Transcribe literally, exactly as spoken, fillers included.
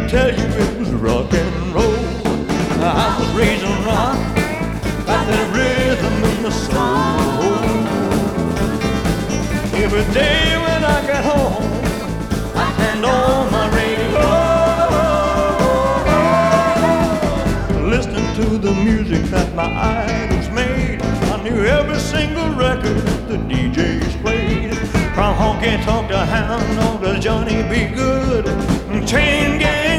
tell you it was rock and roll. I was raised on rock, got that rhythm in my soul. Every day when I get home, I hand on my radio, listening to the music that my idols made. I knew every single record the D Js played, from honky tonk to hound dog to Johnny B. Good, chain gang.